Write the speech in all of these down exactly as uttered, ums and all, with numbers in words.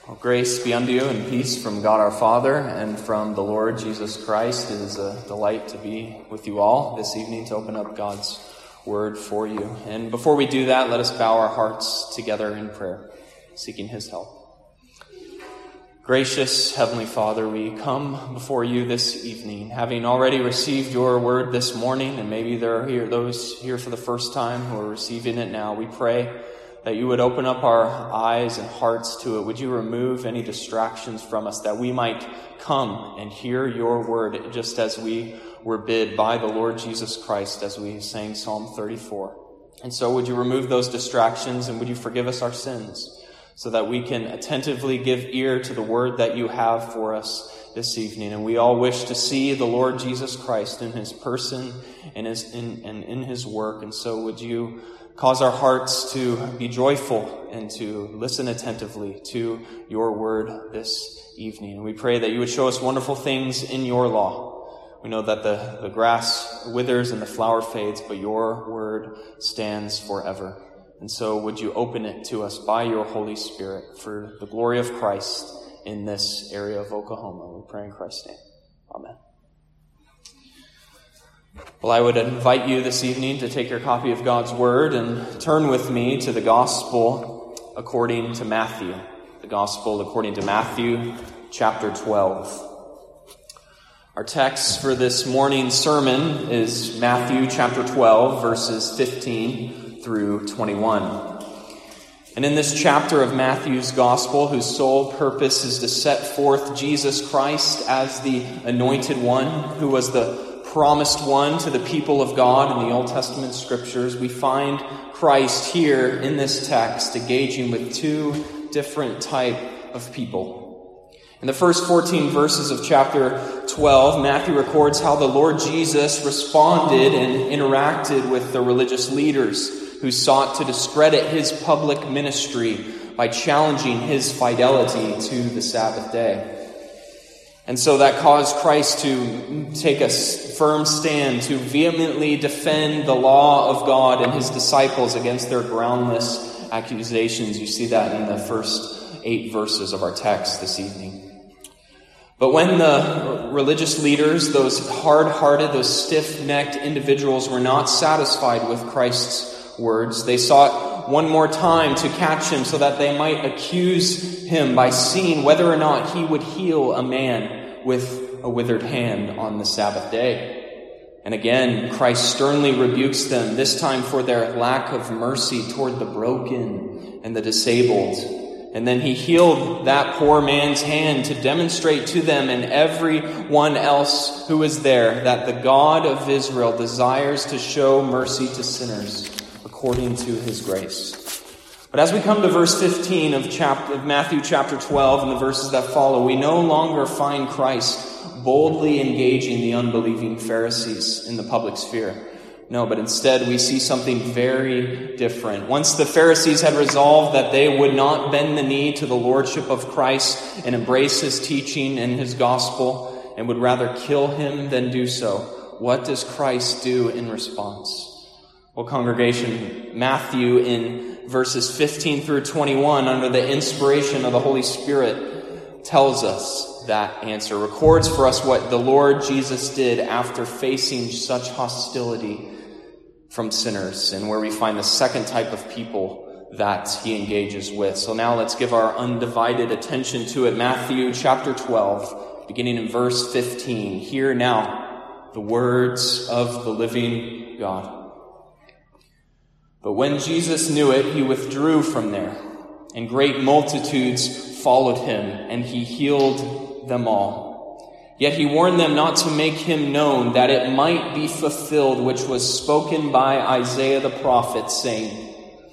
Well, grace be unto you and peace from God our Father and from the Lord Jesus Christ. It is a delight to be with you all this evening to open up God's word for you. And before we do that, let us bow our hearts together in prayer, seeking his help. Gracious Heavenly Father, we come before you this evening, having already received your word this morning, and maybe there are here, those here for the first time who are receiving it now. We pray that you would open up our eyes and hearts to it. Would you remove any distractions from us, that we might come and hear your word just as we were bid by the Lord Jesus Christ as we sang Psalm thirty-four. And so would you remove those distractions, and would you forgive us our sins so that we can attentively give ear to the word that you have for us this evening. And we all wish to see the Lord Jesus Christ in his person and his, in, and in his work. And so would you cause our hearts to be joyful and to listen attentively to your word this evening. And we pray that you would show us wonderful things in your law. We know that the, the grass withers and the flower fades, but your word stands forever. And so would you open it to us by your Holy Spirit for the glory of Christ in this area of Oklahoma. We pray in Christ's name. Amen. Well, I would invite you this evening to take your copy of God's Word and turn with me to the Gospel according to Matthew. The Gospel according to Matthew, chapter twelve. Our text for this morning's sermon is Matthew chapter twelve, verses fifteen through twenty-one. And in this chapter of Matthew's Gospel, whose sole purpose is to set forth Jesus Christ as the anointed one, who was the promised one to the people of God in the Old Testament scriptures, we find Christ here in this text engaging with two different type of people. In the first fourteen verses of chapter twelve, Matthew records how the Lord Jesus responded and interacted with the religious leaders who sought to discredit his public ministry by challenging his fidelity to the Sabbath day. And so that caused Christ to take a firm stand to vehemently defend the law of God and his disciples against their groundless accusations. You see that in the first eight verses of our text this evening. But when the religious leaders, those hard-hearted, those stiff-necked individuals, were not satisfied with Christ's words, they sought one more time to catch him so that they might accuse him by seeing whether or not he would heal a man with a withered hand on the Sabbath day. And again, Christ sternly rebukes them, this time for their lack of mercy toward the broken and the disabled. And then he healed that poor man's hand to demonstrate to them and everyone else who was there that the God of Israel desires to show mercy to sinners according to his grace. But as we come to verse fifteen of, chapter, of Matthew chapter twelve and the verses that follow, we no longer find Christ boldly engaging the unbelieving Pharisees in the public sphere. No, but instead we see something very different. Once the Pharisees had resolved that they would not bend the knee to the lordship of Christ and embrace his teaching and his gospel and would rather kill him than do so, what does Christ do in response? Well, congregation, Matthew in verses fifteen through twenty-one, under the inspiration of the Holy Spirit, tells us that answer, records for us what the Lord Jesus did after facing such hostility from sinners, and where we find the second type of people that he engages with. So now let's give our undivided attention to it. Matthew chapter twelve, beginning in verse fifteen. Hear now the words of the living God. But when Jesus knew it, he withdrew from there, and great multitudes followed him, and he healed them all. Yet he warned them not to make him known, that it might be fulfilled which was spoken by Isaiah the prophet, saying,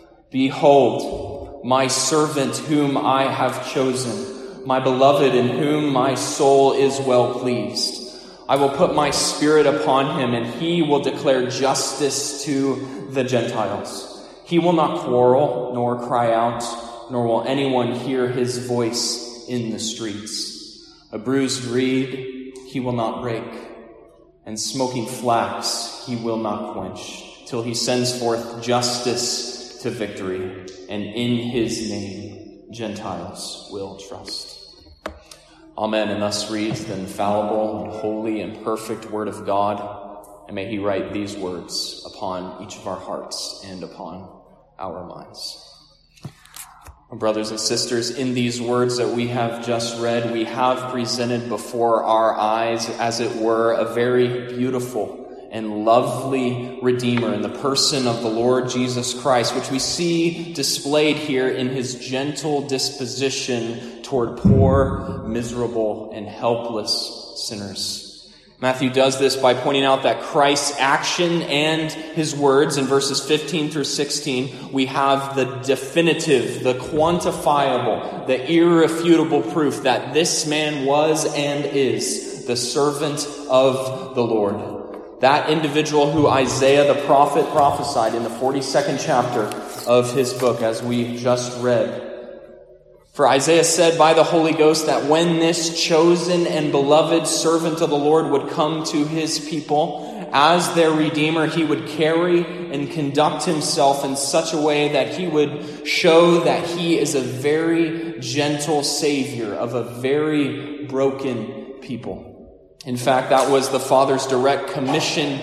Behold, my servant whom I have chosen, my beloved in whom my soul is well pleased. I will put my spirit upon him, and he will declare justice to the Gentiles. He will not quarrel, nor cry out, nor will anyone hear his voice in the streets. A bruised reed he will not break, and smoking flax he will not quench, till he sends forth justice to victory, and in his name Gentiles will trust. Amen. And thus reads the infallible and holy and perfect word of God. And may he write these words upon each of our hearts and upon our minds. Brothers and sisters, in these words that we have just read, we have presented before our eyes, as it were, a very beautiful and lovely Redeemer in the person of the Lord Jesus Christ, which we see displayed here in his gentle disposition toward poor, miserable, and helpless sinners. Matthew does this by pointing out that Christ's action and his words in verses fifteen through sixteen, we have the definitive, the quantifiable, the irrefutable proof that this man was and is the servant of the Lord. That individual who Isaiah the prophet prophesied in the forty-second chapter of his book, as we just read. For Isaiah said by the Holy Ghost that when this chosen and beloved servant of the Lord would come to his people as their Redeemer, he would carry and conduct himself in such a way that he would show that he is a very gentle Savior of a very broken people. In fact, that was the Father's direct commission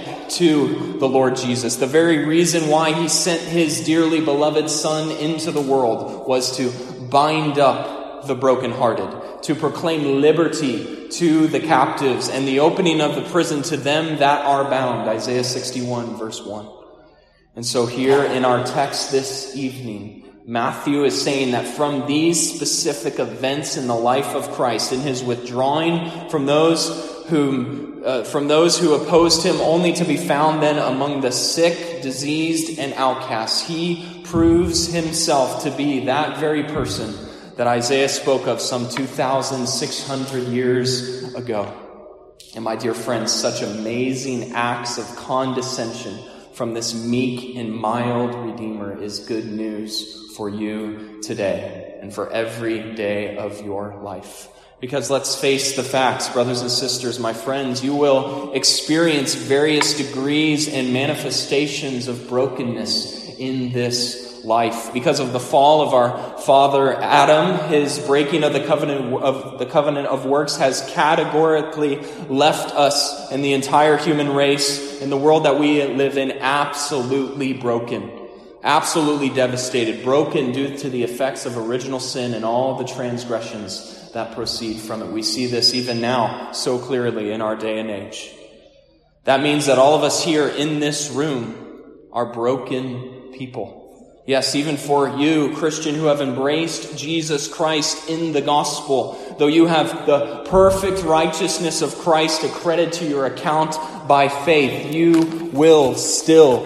to the Lord Jesus. The very reason why he sent his dearly beloved Son into the world was to bind up the brokenhearted, to proclaim liberty to the captives, and the opening of the prison to them that are bound. Isaiah sixty-one, verse one. And so here in our text this evening, Matthew is saying that from these specific events in the life of Christ, in his withdrawing from those whom, uh, from those who opposed him, only to be found then among the sick, diseased, and outcasts, he proves himself to be that very person that Isaiah spoke of some two thousand six hundred years ago. And my dear friends, such amazing acts of condescension from this meek and mild Redeemer is good news for you today and for every day of your life. Because let's face the facts, brothers and sisters, my friends, you will experience various degrees and manifestations of brokenness in this life. Because of the fall of our father Adam, his breaking of the covenant of the covenant of works has categorically left us and the entire human race in the world that we live in absolutely broken. Absolutely devastated, broken due to the effects of original sin and all the transgressions that proceed from it. We see this even now so clearly in our day and age. That means that all of us here in this room are broken people. Yes, even for you, Christian, who have embraced Jesus Christ in the gospel, though you have the perfect righteousness of Christ accredited to your account by faith, you will still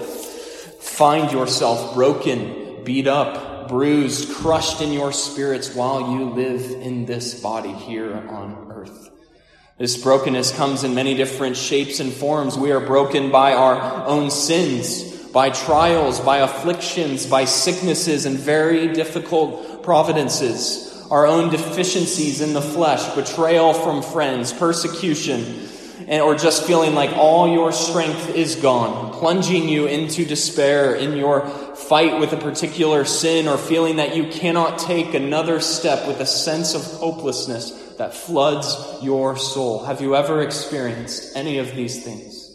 find yourself broken, beat up, bruised, crushed in your spirits while you live in this body here on earth. This brokenness comes in many different shapes and forms. We are broken by our own sins, by trials, by afflictions, by sicknesses and very difficult providences, our own deficiencies in the flesh, betrayal from friends, persecution, and or just feeling like all your strength is gone, plunging you into despair in your fight with a particular sin, or feeling that you cannot take another step with a sense of hopelessness that floods your soul. Have you ever experienced any of these things?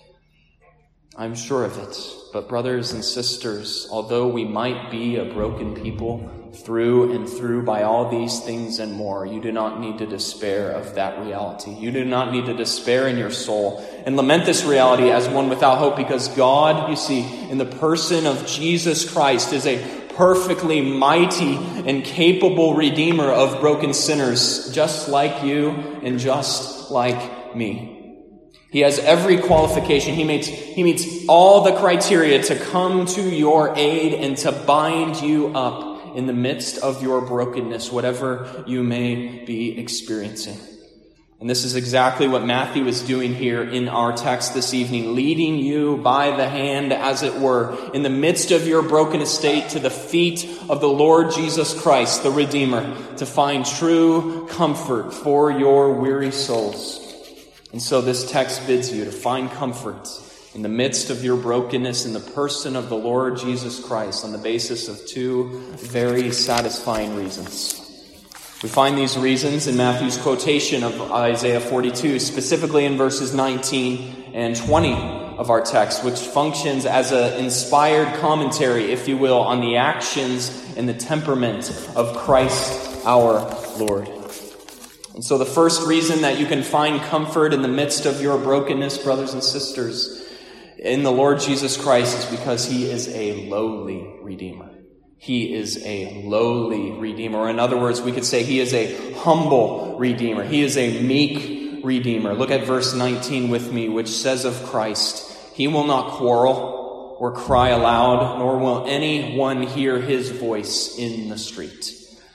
I'm sure of it. But brothers and sisters, although we might be a broken people through and through by all these things and more, you do not need to despair of that reality. You do not need to despair in your soul and lament this reality as one without hope, because God, you see, in the person of Jesus Christ, is a perfectly mighty and capable Redeemer of broken sinners, just like you and just like me. He has every qualification. He meets, he meets all the criteria to come to your aid and to bind you up in the midst of your brokenness, whatever you may be experiencing. And this is exactly what Matthew is doing here in our text this evening, leading you by the hand, as it were, in the midst of your broken estate to the feet of the Lord Jesus Christ, the Redeemer, to find true comfort for your weary souls. And so this text bids you to find comfort in the midst of your brokenness in the person of the Lord Jesus Christ on the basis of two very satisfying reasons. We find these reasons in Matthew's quotation of Isaiah forty-two, specifically in verses nineteen and twenty of our text, which functions as an inspired commentary, if you will, on the actions and the temperament of Christ our Lord. And so the first reason that you can find comfort in the midst of your brokenness, brothers and sisters, in the Lord Jesus Christ is because he is a lowly Redeemer. He is a lowly Redeemer. Or in other words, we could say he is a humble Redeemer. He is a meek Redeemer. Look at verse nineteen with me, which says of Christ, he will not quarrel or cry aloud, nor will anyone hear his voice in the street.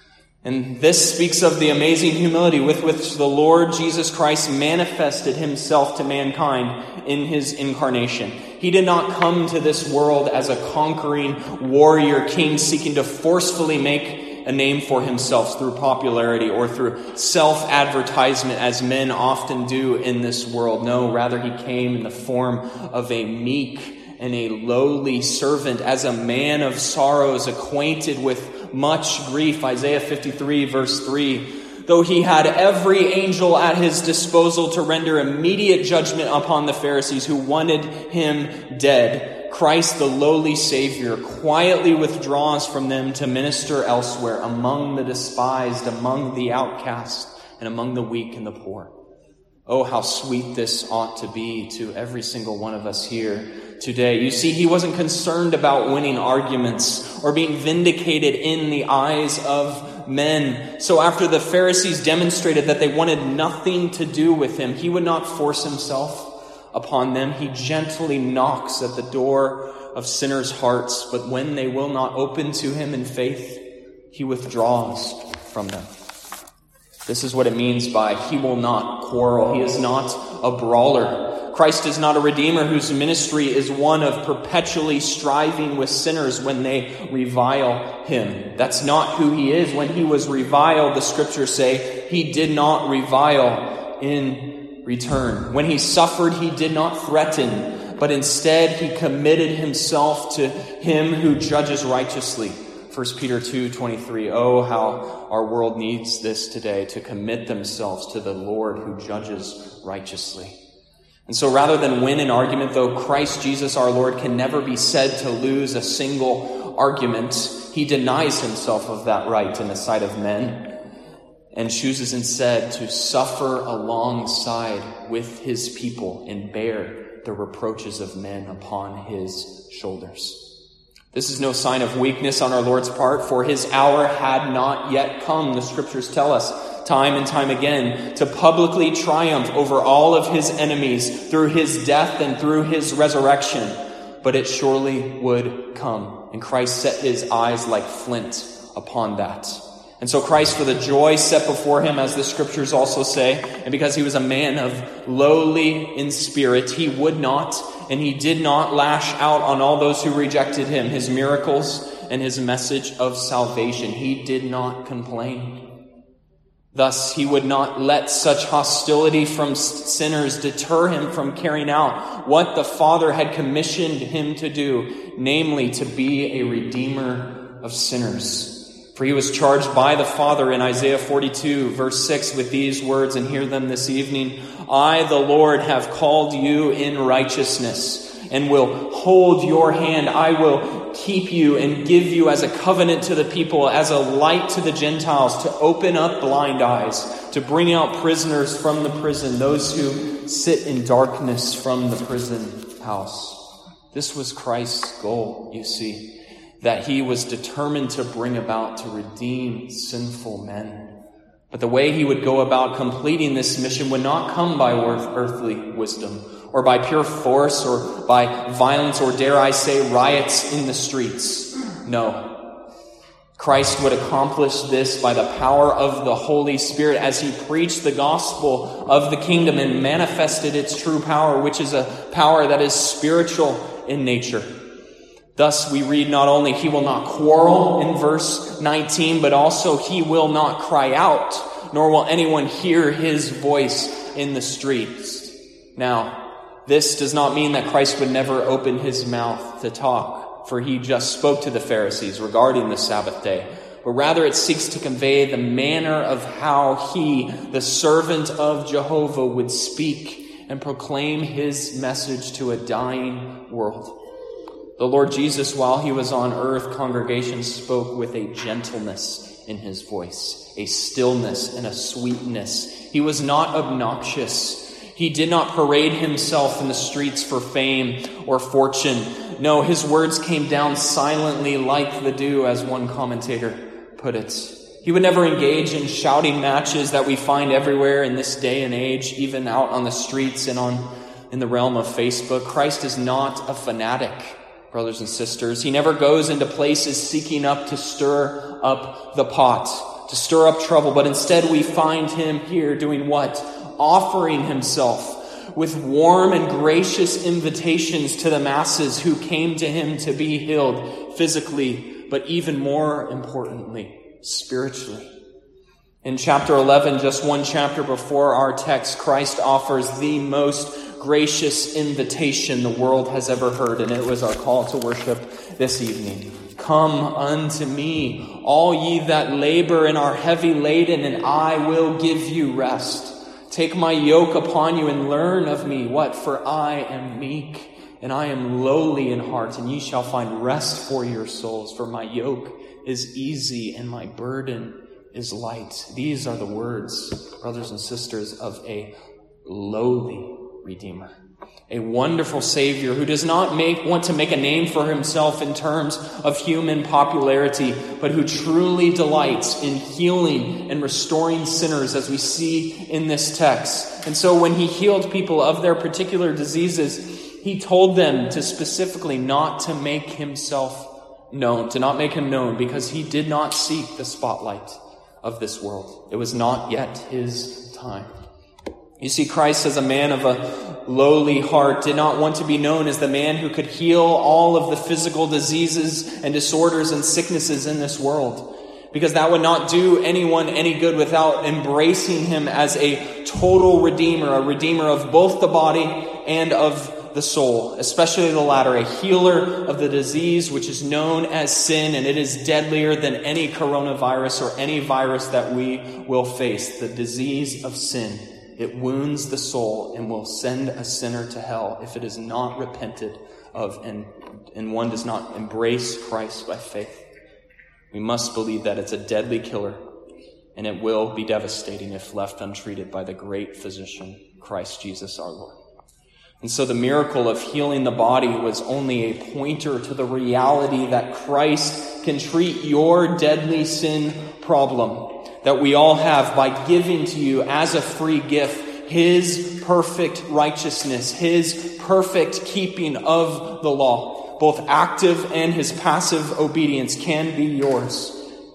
And this speaks of the amazing humility with which the Lord Jesus Christ manifested himself to mankind in his incarnation. He did not come to this world as a conquering warrior king seeking to forcefully make a name for himself through popularity or through self-advertisement as men often do in this world. No, rather he came in the form of a meek and a lowly servant, as a man of sorrows, acquainted with much grief. Isaiah fifty-three verse three. Though he had every angel at his disposal to render immediate judgment upon the Pharisees who wanted him dead, Christ, the lowly Savior, quietly withdraws from them to minister elsewhere, among the despised, among the outcast, and among the weak and the poor. Oh, how sweet this ought to be to every single one of us here today. You see, he wasn't concerned about winning arguments or being vindicated in the eyes of men. So after the Pharisees demonstrated that they wanted nothing to do with him, he would not force himself upon them. He gently knocks at the door of sinners' hearts, but when they will not open to him in faith, he withdraws from them. This is what it means by he will not quarrel. He is not a brawler. Christ is not a redeemer whose ministry is one of perpetually striving with sinners when they revile him. That's not who he is. When he was reviled, the scriptures say, he did not revile in return. When he suffered, he did not threaten, but instead he committed himself to him who judges righteously. First Peter two twenty-three. Oh, how our world needs this today, to commit themselves to the Lord who judges righteously. And so rather than win an argument, though Christ Jesus our Lord can never be said to lose a single argument, he denies himself of that right in the sight of men and chooses instead to suffer alongside with his people and bear the reproaches of men upon his shoulders. This is no sign of weakness on our Lord's part, for his hour had not yet come, the scriptures tell us time and time again, to publicly triumph over all of his enemies through his death and through his resurrection. But it surely would come, and Christ set his eyes like flint upon that. And so Christ, for the joy set before him, as the scriptures also say, and because he was a man of lowly in spirit, he would not and he did not lash out on all those who rejected him, his miracles and his message of salvation. He did not complain. Thus, he would not let such hostility from sinners deter him from carrying out what the Father had commissioned him to do, namely to be a redeemer of sinners. For he was charged by the Father in Isaiah forty-two, verse six, with these words, and hear them this evening. I, the Lord, have called you in righteousness and will hold your hand. I will keep you and give you as a covenant to the people, as a light to the Gentiles, to open up blind eyes, to bring out prisoners from the prison, those who sit in darkness from the prison house. This was Christ's goal, you see, that he was determined to bring about to redeem sinful men. But the way he would go about completing this mission would not come by earthly wisdom, or by pure force, or by violence, or dare I say riots in the streets. No. Christ would accomplish this by the power of the Holy Spirit as he preached the gospel of the kingdom and manifested its true power, which is a power that is spiritual in nature. Thus we read not only he will not quarrel in verse nineteen, but also he will not cry out, nor will anyone hear his voice in the streets. Now, This does not mean that Christ would never open his mouth to talk, for he just spoke to the Pharisees regarding the Sabbath day. But rather it seeks to convey the manner of how he, the servant of Jehovah, would speak and proclaim his message to a dying world. The Lord Jesus, while he was on earth, congregations spoke with a gentleness in his voice, a stillness and a sweetness. He was not obnoxious. He did not parade himself in the streets for fame or fortune. No, his words came down silently like the dew, as one commentator put it. He would never engage in shouting matches that we find everywhere in this day and age, even out on the streets and on in the realm of Facebook. Christ is not a fanatic, brothers and sisters. He never goes into places seeking up to stir up the pot, to stir up trouble, but instead we find him here doing what? Offering himself with warm and gracious invitations to the masses who came to him to be healed physically, but even more importantly, spiritually. In chapter eleven, just one chapter before our text, Christ offers the most gracious invitation the world has ever heard, and it was our call to worship this evening. Come unto me, all ye that labor and are heavy laden, and I will give you rest. Take my yoke upon you and learn of me. What? For I am meek and I am lowly in heart, and ye shall find rest for your souls. For my yoke is easy and my burden is light. These are the words, brothers and sisters, of a lowly Redeemer, a wonderful Savior who does not make want to make a name for himself in terms of human popularity, but who truly delights in healing and restoring sinners, as we see in this text. And so when he healed people of their particular diseases, he told them to specifically not to make himself known, to not make him known, because he did not seek the spotlight of this world. It was not yet his time. You see, Christ, as a man of a lowly heart, did not want to be known as the man who could heal all of the physical diseases and disorders and sicknesses in this world, because that would not do anyone any good without embracing him as a total redeemer, a redeemer of both the body and of the soul, especially the latter, a healer of the disease which is known as sin, and it is deadlier than any coronavirus or any virus that we will face. The disease of sin. It wounds the soul and will send a sinner to hell if it is not repented of and, and one does not embrace Christ by faith. We must believe that it's a deadly killer, and it will be devastating if left untreated by the great physician, Christ Jesus our Lord. And so the miracle of healing the body was only a pointer to the reality that Christ can treat your deadly sin problem that we all have by giving to you as a free gift his perfect righteousness, his perfect keeping of the law. Both active and his passive obedience can be yours.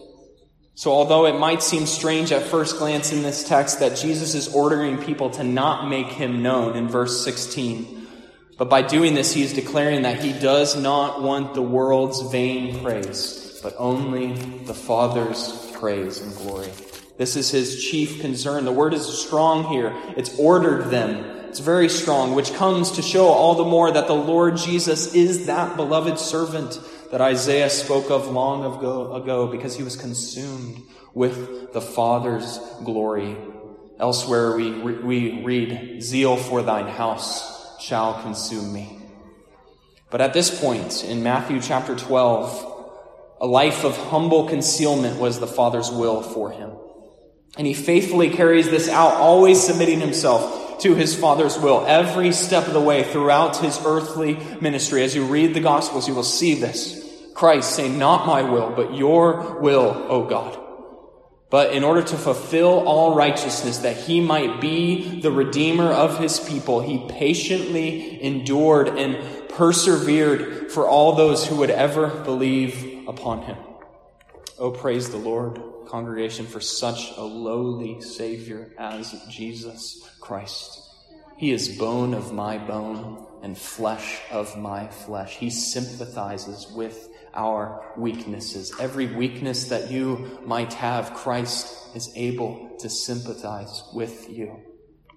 So although it might seem strange at first glance in this text that Jesus is ordering people to not make him known in verse sixteen, but by doing this he is declaring that he does not want the world's vain praise, but only the Father's praise and glory. This is his chief concern. The word is strong here. It's ordered them. It's very strong, which comes to show all the more that the Lord Jesus is that beloved servant that Isaiah spoke of long ago, ago because he was consumed with the Father's glory. Elsewhere we, we read, "Zeal for thine house shall consume me." But at this point in Matthew chapter twelve, a life of humble concealment was the Father's will for him. And he faithfully carries this out, always submitting himself to his Father's will every step of the way throughout his earthly ministry. As you read the Gospels, you will see this. Christ saying, "Not my will, but your will, O God." But in order to fulfill all righteousness, that he might be the Redeemer of his people, he patiently endured and persevered for all those who would ever believe upon him. Oh, praise the Lord, congregation, for such a lowly Savior as Jesus Christ. He is bone of my bone and flesh of my flesh. He sympathizes with our weaknesses. Every weakness that you might have, Christ is able to sympathize with you.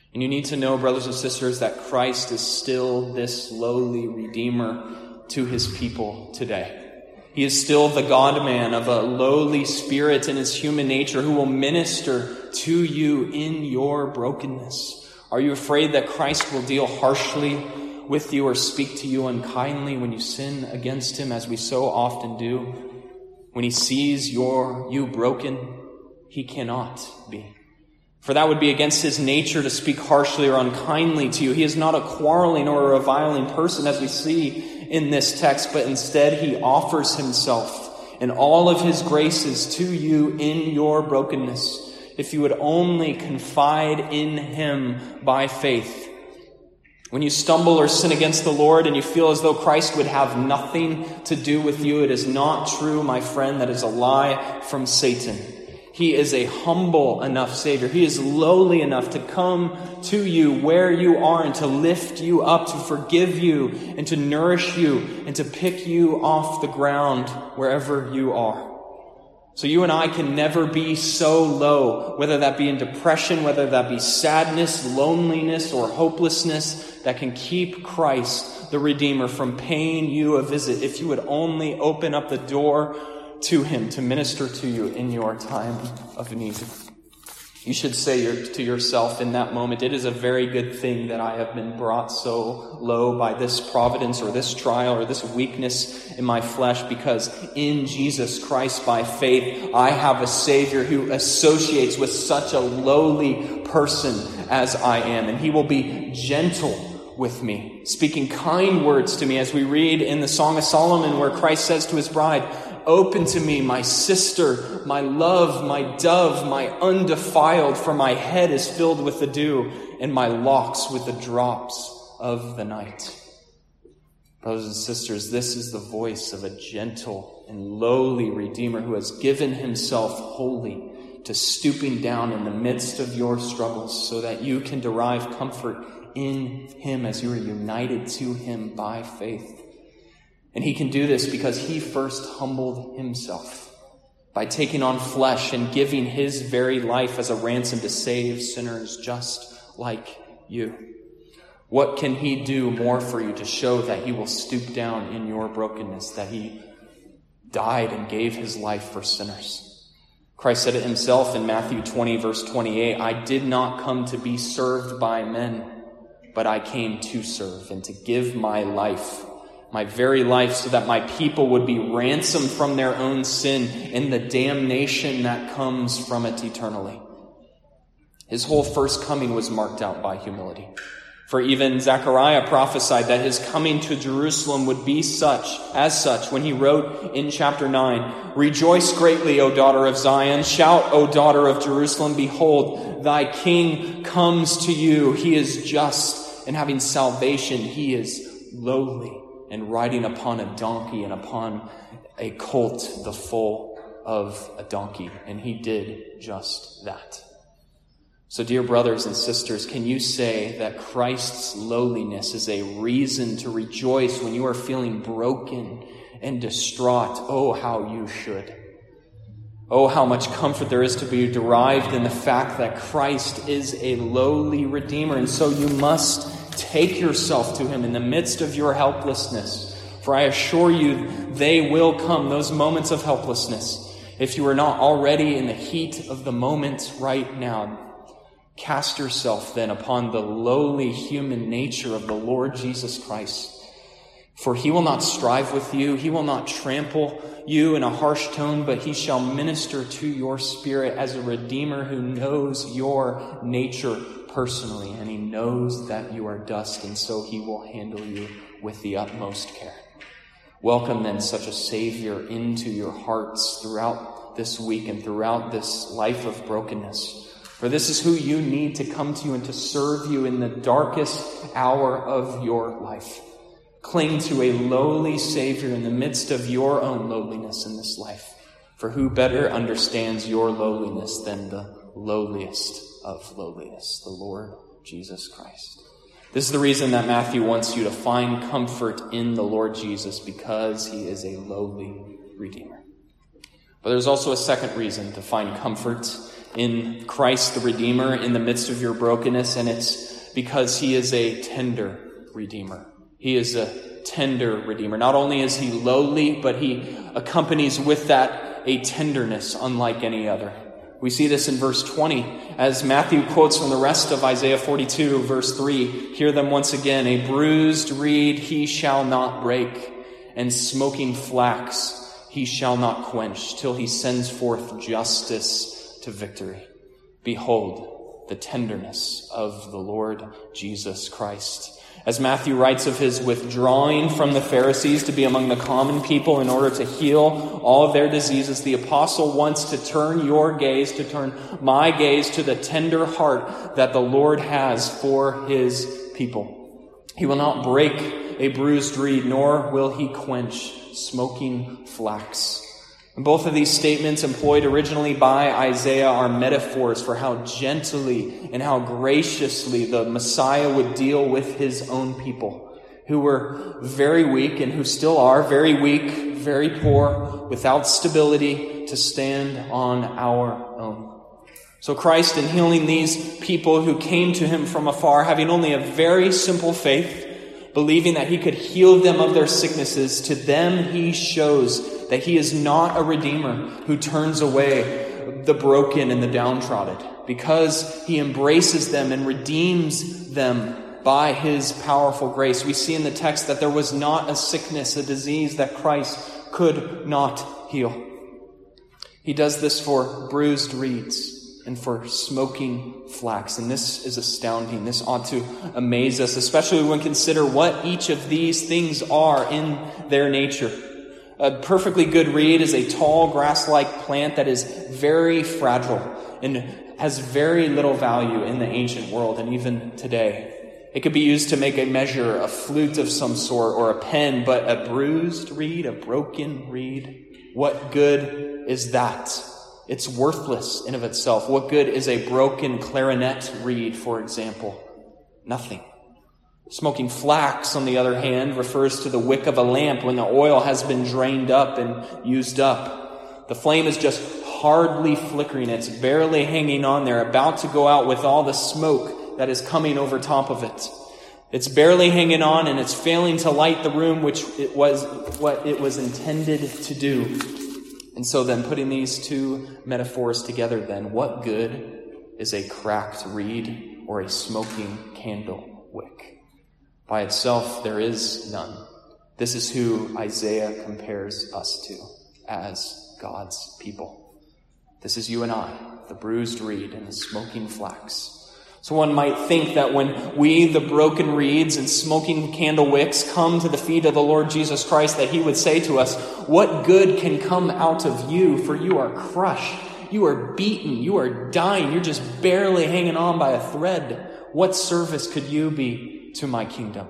And you need to know, brothers and sisters, that Christ is still this lowly Redeemer to his people today. He is still the God-man of a lowly spirit in his human nature who will minister to you in your brokenness. Are you afraid that Christ will deal harshly with you or speak to you unkindly when you sin against him, as we so often do? When he sees your you broken, he cannot be. For that would be against his nature to speak harshly or unkindly to you. He is not a quarreling or a reviling person, as we see in this text, but instead he offers himself and all of his graces to you in your brokenness, if you would only confide in him by faith. When you stumble or sin against the Lord and you feel as though Christ would have nothing to do with you, it is not true, my friend. That is a lie from Satan. He is a humble enough Savior. He is lowly enough to come to you where you are and to lift you up, to forgive you and to nourish you and to pick you off the ground wherever you are. So you and I can never be so low, whether that be in depression, whether that be sadness, loneliness, or hopelessness, that can keep Christ, the Redeemer, from paying you a visit, if you would only open up the door to him to minister to you in your time of need. You should say to yourself in that moment, it is a very good thing that I have been brought so low by this providence or this trial or this weakness in my flesh, because in Jesus Christ by faith I have a Savior who associates with such a lowly person as I am, and he will be gentle with me, speaking kind words to me, as we read in the Song of Solomon, where Christ says to his bride, "Open to me, my sister, my love, my dove, my undefiled, for my head is filled with the dew, and my locks with the drops of the night." Brothers and sisters, this is the voice of a gentle and lowly Redeemer who has given himself wholly to stooping down in the midst of your struggles, so that you can derive comfort in him as you are united to him by faith. And he can do this because he first humbled himself by taking on flesh and giving his very life as a ransom to save sinners just like you. What can he do more for you to show that he will stoop down in your brokenness, that he died and gave his life for sinners? Christ said it himself in Matthew twenty, verse twenty-eight, "I did not come to be served by men, but I came to serve and to give my life, my very life, so that my people would be ransomed from their own sin and the damnation that comes from it eternally." His whole first coming was marked out by humility. For even Zechariah prophesied that his coming to Jerusalem would be such, as such, when he wrote in chapter nine, "Rejoice greatly, O daughter of Zion. Shout, O daughter of Jerusalem. Behold, thy king comes to you. He is just and having salvation. He is lowly and riding upon a donkey and upon a colt, the foal of a donkey." And he did just that. So, dear brothers and sisters, can you say that Christ's lowliness is a reason to rejoice when you are feeling broken and distraught? Oh, how you should. Oh, how much comfort there is to be derived in the fact that Christ is a lowly Redeemer. And so you must take yourself to him in the midst of your helplessness. For I assure you, they will come, those moments of helplessness. If you are not already in the heat of the moment right now, cast yourself then upon the lowly human nature of the Lord Jesus Christ. For he will not strive with you. He will not trample you in a harsh tone, but he shall minister to your spirit as a Redeemer who knows your nature personally, and he knows that you are dust, and so he will handle you with the utmost care. Welcome then such a Savior into your hearts throughout this week and throughout this life of brokenness. For this is who you need to come to you and to serve you in the darkest hour of your life. Cling to a lowly Savior in the midst of your own lowliness in this life. For who better understands your lowliness than the lowliest of lowliness, the Lord Jesus Christ? This is the reason that Matthew wants you to find comfort in the Lord Jesus, because he is a lowly Redeemer. But there's also a second reason to find comfort in Christ the Redeemer in the midst of your brokenness, and it's because he is a tender Redeemer. He is a tender Redeemer. Not only is he lowly, but he accompanies with that a tenderness unlike any other. We see this in verse twenty, as Matthew quotes from the rest of Isaiah forty-two, verse three. Hear them once again. A bruised reed he shall not break, and smoking flax he shall not quench, till he sends forth justice to victory. Behold, the tenderness of the Lord Jesus Christ. As Matthew writes of his withdrawing from the Pharisees to be among the common people in order to heal all of their diseases, the apostle wants to turn your gaze, to turn my gaze to the tender heart that the Lord has for his people. He will not break a bruised reed, nor will he quench smoking flax. And both of these statements, employed originally by Isaiah, are metaphors for how gently and how graciously the Messiah would deal with his own people, who were very weak and who still are very weak, very poor, without stability to stand on our own. So Christ, in healing these people who came to him from afar, having only a very simple faith, believing that he could heal them of their sicknesses, to them he shows that he is not a redeemer who turns away the broken and the downtrodden, because he embraces them and redeems them by his powerful grace. We see in the text that there was not a sickness, a disease that Christ could not heal. He does this for bruised reeds and for smoking flax. And this is astounding. This ought to amaze us, especially when we consider what each of these things are in their nature. A perfectly good reed is a tall grass-like plant that is very fragile and has very little value in the ancient world and even today. It could be used to make a measure, a flute of some sort, or a pen, but a bruised reed, a broken reed, what good is that? It's worthless in of itself. What good is a broken clarinet reed, for example? Nothing. Smoking flax, on the other hand, refers to the wick of a lamp when the oil has been drained up and used up. The flame is just hardly flickering. It's barely hanging on there, about to go out with all the smoke that is coming over top of it. It's barely hanging on, and it's failing to light the room, which it was what it was intended to do. And so then, putting these two metaphors together, then, what good is a cracked reed or a smoking candle wick? By itself, there is none. This is who Isaiah compares us to as God's people. This is you and I, the bruised reed and the smoking flax. So one might think that when we, the broken reeds and smoking candle wicks, come to the feet of the Lord Jesus Christ, that he would say to us, what good can come out of you? For you are crushed. You are beaten. You are dying. You're just barely hanging on by a thread. What service could you be to my kingdom?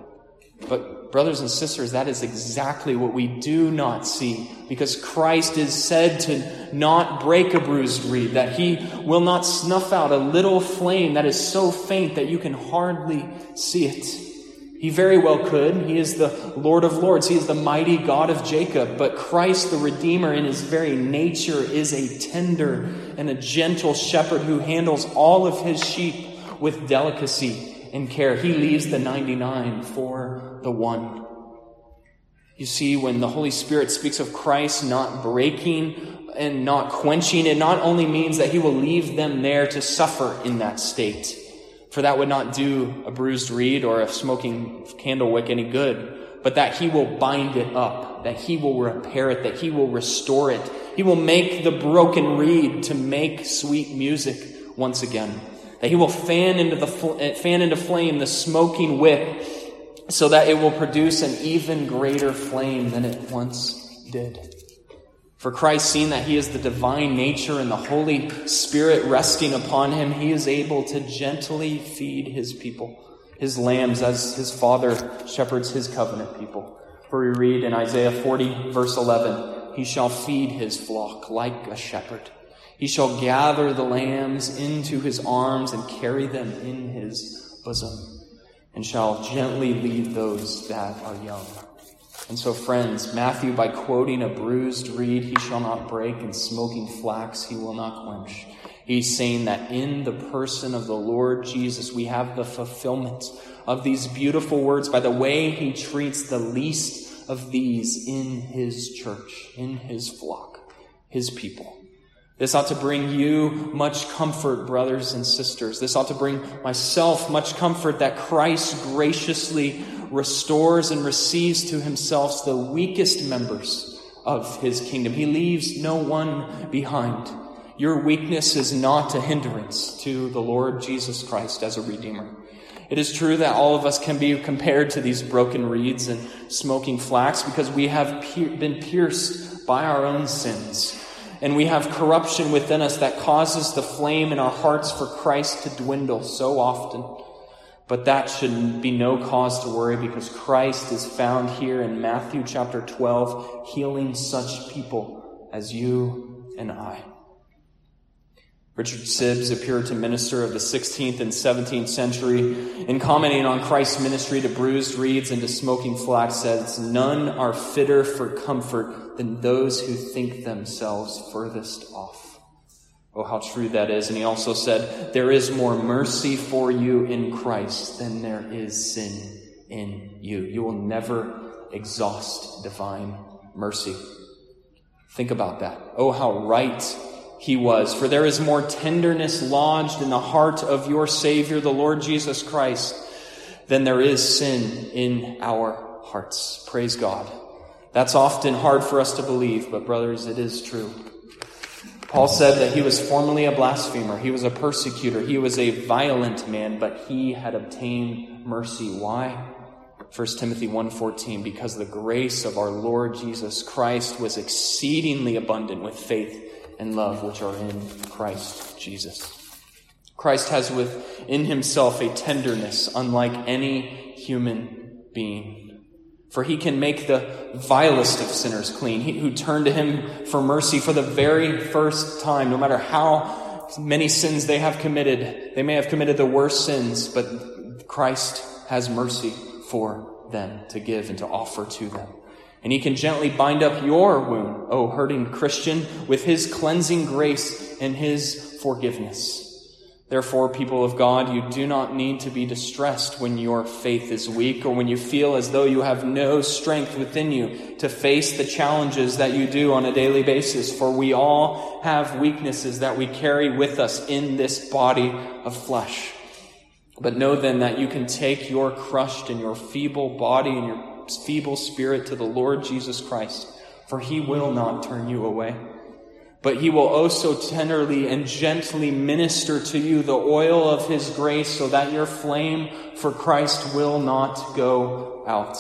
But brothers and sisters, that is exactly what we do not see, because Christ is said to not break a bruised reed, that he will not snuff out a little flame that is so faint that you can hardly see it. He very well could. He is the Lord of Lords. He is the mighty God of Jacob. But Christ, the Redeemer, in his very nature, is a tender and a gentle shepherd who handles all of his sheep with delicacy and care. He leaves the ninety-nine for the one. You see, when the Holy Spirit speaks of Christ not breaking and not quenching, it not only means that he will leave them there to suffer in that state, for that would not do a bruised reed or a smoking candle wick any good, but that he will bind it up, that he will repair it, that he will restore it. He will make the broken reed to make sweet music once again. That he will fan into the fan into flame the smoking wick, so that it will produce an even greater flame than it once did. For Christ, seeing that he is the divine nature and the Holy Spirit resting upon him, he is able to gently feed his people, his lambs, as his Father shepherds his covenant people. For we read in Isaiah forty, verse eleven, he shall feed his flock like a shepherd. He shall gather the lambs into his arms and carry them in his bosom, and shall gently lead those that are young. And so, friends, Matthew, by quoting a bruised reed he shall not break, and smoking flax he will not quench, He's saying that in the person of the Lord Jesus, we have the fulfillment of these beautiful words by the way he treats the least of these in his church, in his flock, his people. This ought to bring you much comfort, brothers and sisters. This ought to bring myself much comfort that Christ graciously restores and receives to himself the weakest members of his kingdom. He leaves no one behind. Your weakness is not a hindrance to the Lord Jesus Christ as a Redeemer. It is true that all of us can be compared to these broken reeds and smoking flax because we have pe- been pierced by our own sins. And we have corruption within us that causes the flame in our hearts for Christ to dwindle so often. But that should be no cause to worry because Christ is found here in Matthew chapter twelve, healing such people as you and I. Richard Sibbes, a Puritan minister of the sixteenth and seventeenth century, in commenting on Christ's ministry to bruised reeds and to smoking flax, says, "None are fitter for comfort than those who think themselves furthest off." Oh, how true that is. And he also said, "There is more mercy for you in Christ than there is sin in you." You will never exhaust divine mercy. Think about that. Oh, how right he was. For there is more tenderness lodged in the heart of your Savior, the Lord Jesus Christ, than there is sin in our hearts. Praise God. That's often hard for us to believe, but brothers, it is true. Paul said that he was formerly a blasphemer. He was a persecutor. He was a violent man, but he had obtained mercy. Why? First Timothy one fourteen, because the grace of our Lord Jesus Christ was exceedingly abundant with faith and love which are in Christ Jesus. Christ has within himself a tenderness unlike any human being. For he can make the vilest of sinners clean, he who turn to him for mercy for the very first time, no matter how many sins they have committed. They may have committed the worst sins, but Christ has mercy for them to give and to offer to them. And he can gently bind up your wound, oh hurting Christian, with his cleansing grace and his forgiveness. Therefore, people of God, you do not need to be distressed when your faith is weak or when you feel as though you have no strength within you to face the challenges that you do on a daily basis. For we all have weaknesses that we carry with us in this body of flesh. But know then that you can take your crushed and your feeble body and your feeble spirit to the Lord Jesus Christ, for he will not turn you away. But he will also tenderly and gently minister to you the oil of his grace so that your flame for Christ will not go out.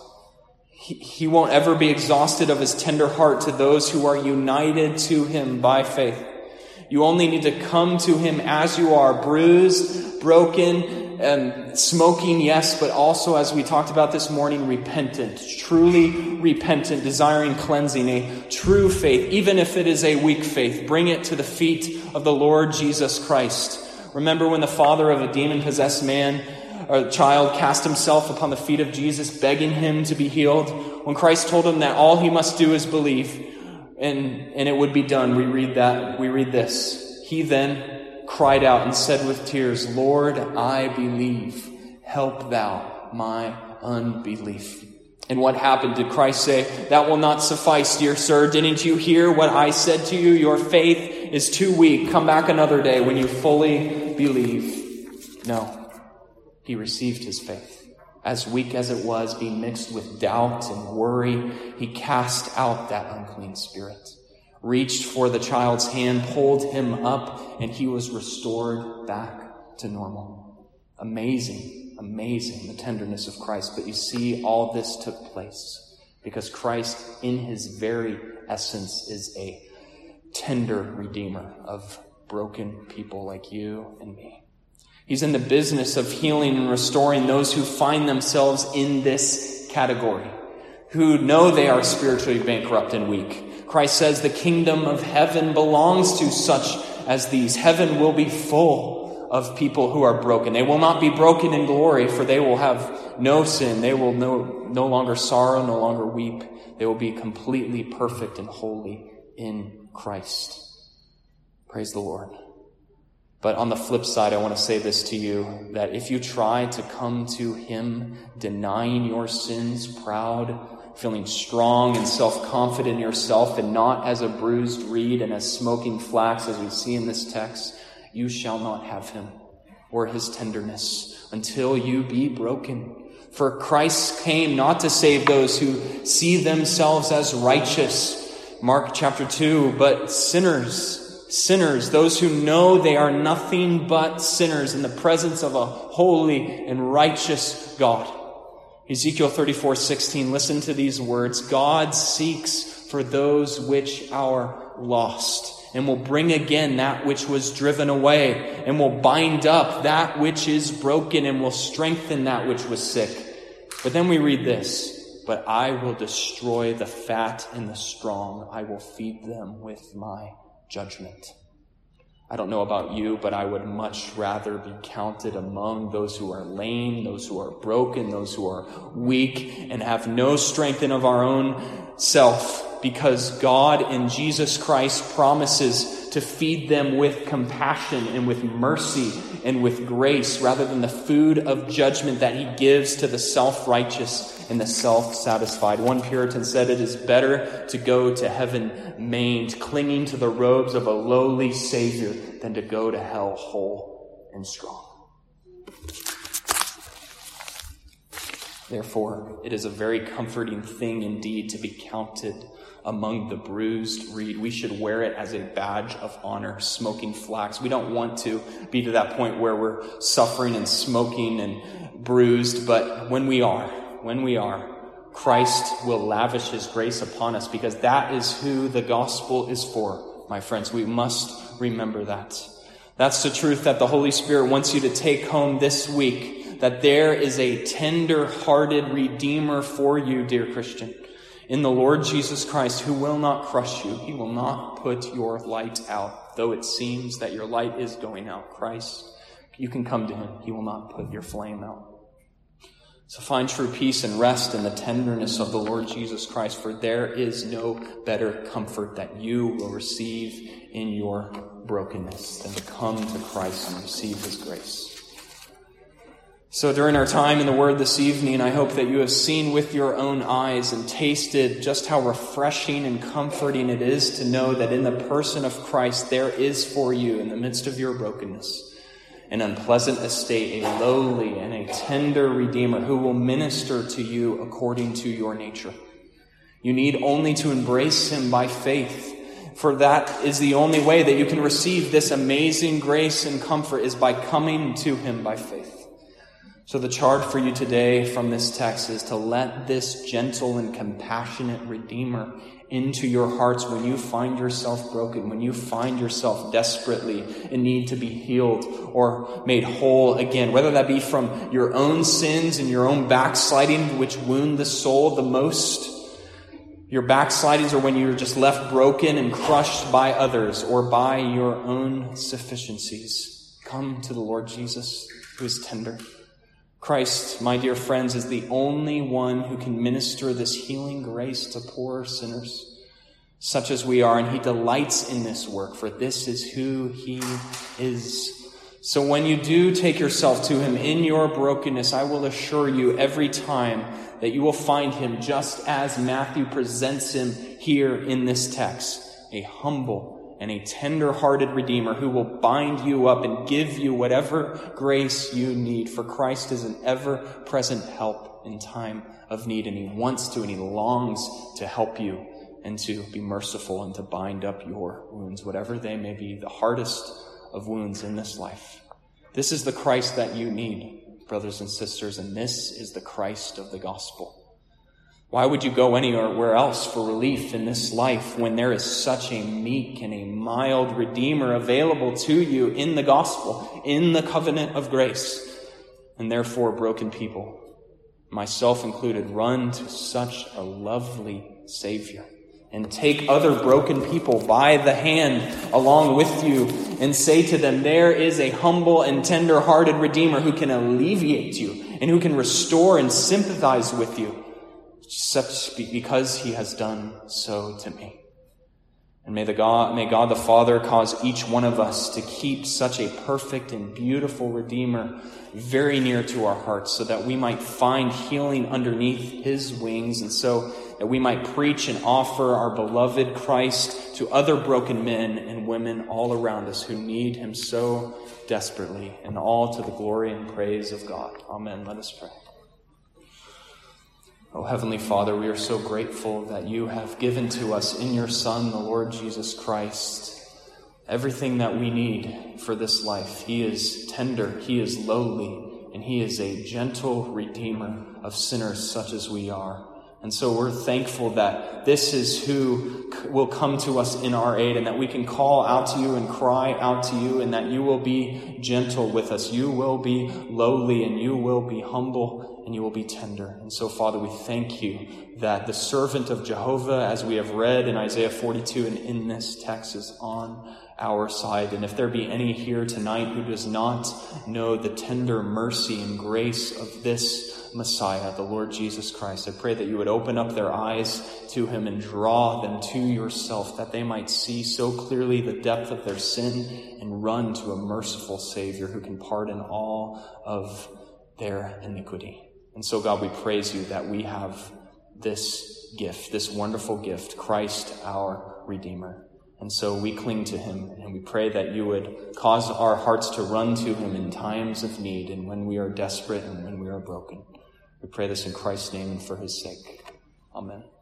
He, he won't ever be exhausted of his tender heart to those who are united to him by faith. You only need to come to him as you are, bruised, broken, and smoking, yes, but also, as we talked about this morning, repentant, truly repentant, desiring cleansing, a true faith, even if it is a weak faith. Bring it to the feet of the Lord Jesus Christ. Remember when the father of a demon-possessed man or child cast himself upon the feet of Jesus, begging him to be healed? When Christ told him that all he must do is believe, and, and it would be done, we read that, we read this. He then cried out and said with tears, "Lord, I believe. Help thou my unbelief." And what happened? Did Christ say, "That will not suffice, dear sir. Didn't you hear what I said to you? Your faith is too weak. Come back another day when you fully believe." No. He received his faith. As weak as it was, being mixed with doubt and worry, he cast out that unclean spirit, reached for the child's hand, pulled him up, and he was restored back to normal. Amazing, amazing, the tenderness of Christ. But you see, all this took place because Christ, in his very essence, is a tender redeemer of broken people like you and me. He's in the business of healing and restoring those who find themselves in this category, who know they are spiritually bankrupt and weak. Christ says the kingdom of heaven belongs to such as these. Heaven will be full of people who are broken. They will not be broken in glory, for they will have no sin. They will no, no longer sorrow, no longer weep. They will be completely perfect and holy in Christ. Praise the Lord. But on the flip side, I want to say this to you, that if you try to come to him denying your sins, proud, feeling strong and self-confident in yourself, and not as a bruised reed and as smoking flax, as we see in this text, you shall not have him or his tenderness until you be broken. For Christ came not to save those who see themselves as righteous, Mark chapter two, but sinners. Sinners, those who know they are nothing but sinners in the presence of a holy and righteous God. Ezekiel thirty-four sixteen, listen to these words. God seeks for those which are lost, and will bring again that which was driven away, and will bind up that which is broken, and will strengthen that which was sick. But then we read this, but I will destroy the fat and the strong. I will feed them with my judgment. I don't know about you, but I would much rather be counted among those who are lame, those who are broken, those who are weak, and have no strength in of our own self, because God in Jesus Christ promises to feed them with compassion and with mercy and with grace, rather than the food of judgment that he gives to the self-righteous and the self-satisfied. One Puritan said, it is better to go to heaven maimed, clinging to the robes of a lowly Savior, than to go to hell whole and strong. Therefore, it is a very comforting thing indeed to be counted among the bruised reed. We should wear it as a badge of honor, smoking flax. We don't want to be to that point where we're suffering and smoking and bruised, but when we are, when we are, Christ will lavish his grace upon us, because that is who the gospel is for, my friends. We must remember that. That's the truth that the Holy Spirit wants you to take home this week, that there is a tender-hearted Redeemer for you, dear Christian, in the Lord Jesus Christ, who will not crush you. He will not put your light out, though it seems that your light is going out. Christ, you can come to him. He will not put your flame out. So find true peace and rest in the tenderness of the Lord Jesus Christ, for there is no better comfort that you will receive in your brokenness than to come to Christ and receive his grace. So during our time in the Word this evening, I hope that you have seen with your own eyes and tasted just how refreshing and comforting it is to know that in the person of Christ there is for you, in the midst of your brokenness, an unpleasant estate, a lowly and a tender Redeemer who will minister to you according to your nature. You need only to embrace him by faith, for that is the only way that you can receive this amazing grace and comfort, is by coming to him by faith. So the charge for you today from this text is to let this gentle and compassionate Redeemer into your hearts when you find yourself broken, when you find yourself desperately in need to be healed or made whole again, whether that be from your own sins and your own backsliding, which wound the soul the most. Your backslidings are when you're just left broken and crushed by others or by your own sufficiencies. Come to the Lord Jesus, who is tender. Christ, my dear friends, is the only one who can minister this healing grace to poor sinners, such as we are, and he delights in this work, for this is who he is. So when you do take yourself to him in your brokenness, I will assure you every time that you will find him just as Matthew presents him here in this text, a humble and a tender-hearted Redeemer who will bind you up and give you whatever grace you need. For Christ is an ever-present help in time of need, and he wants to and he longs to help you and to be merciful and to bind up your wounds, whatever they may be, the hardest of wounds in this life. This is the Christ that you need, brothers and sisters, and this is the Christ of the gospel. Why would you go anywhere else for relief in this life when there is such a meek and a mild Redeemer available to you in the gospel, in the covenant of grace? And therefore, broken people, myself included, run to such a lovely Savior and take other broken people by the hand along with you and say to them, there is a humble and tender-hearted Redeemer who can alleviate you and who can restore and sympathize with you, such because he has done so to me. And may the God, may God the Father cause each one of us to keep such a perfect and beautiful Redeemer very near to our hearts, so that we might find healing underneath his wings, and so that we might preach and offer our beloved Christ to other broken men and women all around us who need him so desperately, and all to the glory and praise of God. Amen. Let us pray. Oh, Heavenly Father, we are so grateful that you have given to us in your Son, the Lord Jesus Christ, everything that we need for this life. He is tender, he is lowly, and he is a gentle Redeemer of sinners such as we are. And so we're thankful that this is who will come to us in our aid, and that we can call out to you and cry out to you, and that you will be gentle with us. You will be lowly, and you will be humble, and you will be tender. And so, Father, we thank you that the servant of Jehovah, as we have read in Isaiah forty-two and in this text, is on our side. And if there be any here tonight who does not know the tender mercy and grace of this Messiah, the Lord Jesus Christ, I pray that you would open up their eyes to him and draw them to yourself, that they might see so clearly the depth of their sin and run to a merciful Savior who can pardon all of their iniquity. And so, God, we praise you that we have this gift, this wonderful gift, Christ our Redeemer. And so we cling to him, and we pray that you would cause our hearts to run to him in times of need, and when we are desperate and when we are broken. We pray this in Christ's name and for his sake. Amen.